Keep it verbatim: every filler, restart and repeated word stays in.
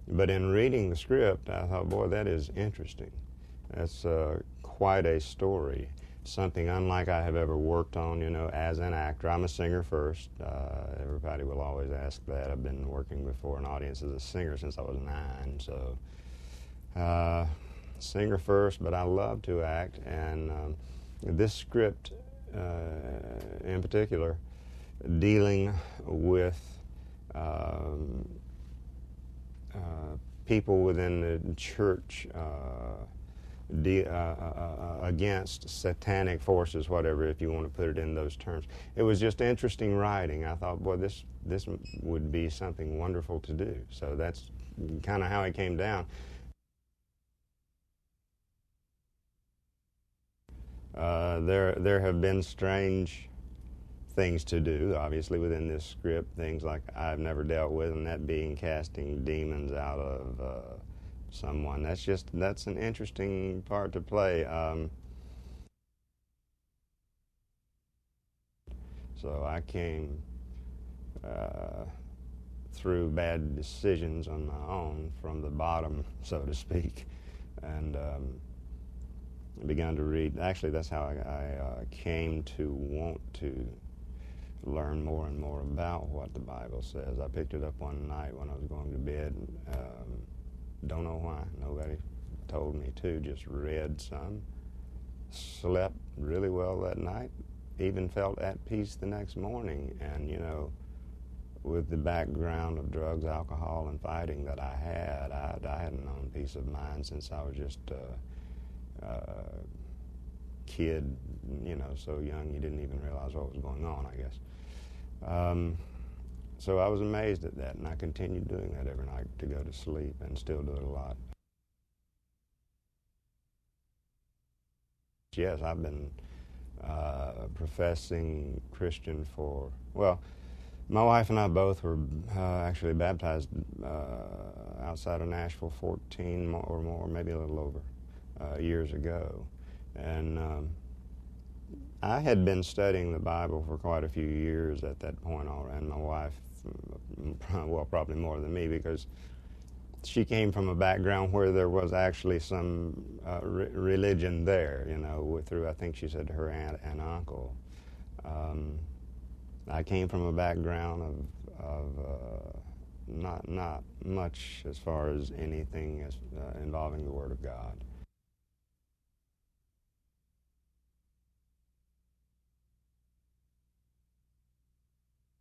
But in reading the script, I thought, boy, that is interesting. That's uh, quite a story. Something unlike I have ever worked on, you know, as an actor. I'm a singer first. Uh, everybody will always ask that. I've been working before an audience as a singer since I was nine, so uh, singer first, but I love to act. And um, this script uh, in particular, dealing with um, uh, people within the church uh, de- uh, uh, uh, against satanic forces, whatever, if you want to put it in those terms. It was just interesting writing. I thought, boy, this this would be something wonderful to do. So that's kind of how it came down. Uh, there there have been strange things to do, obviously, within this script, things like I've never dealt with, and that being casting demons out of uh, someone. That's just, that's an interesting part to play. Um, so I came uh, through bad decisions on my own from the bottom, so to speak, and um, began to read. Actually, that's how I, I uh, came to want to learn more and more about what the Bible says. I picked it up one night when I was going to bed. Um, don't know why. Nobody told me to. Just read some. Slept really well that night. Even felt at peace the next morning. And, you know, with the background of drugs, alcohol, and fighting that I had, I, I hadn't known peace of mind since I was just a uh, uh, kid, you know, so young you didn't even realize what was going on, I guess. Um, so I was amazed at that, and I continued doing that every night to go to sleep, and still do it a lot. Yes, I've been uh, professing Christian for, well, my wife and I both were uh, actually baptized uh, outside of Nashville fourteen or more, maybe a little over, uh, years ago. And um, I had been studying the Bible for quite a few years at that point, and my wife, well, probably more than me, because she came from a background where there was actually some uh, re- religion there, you know, through, I think she said, her aunt and uncle. Um, I came from a background of, of uh, not not much as far as anything as, uh, involving the Word of God.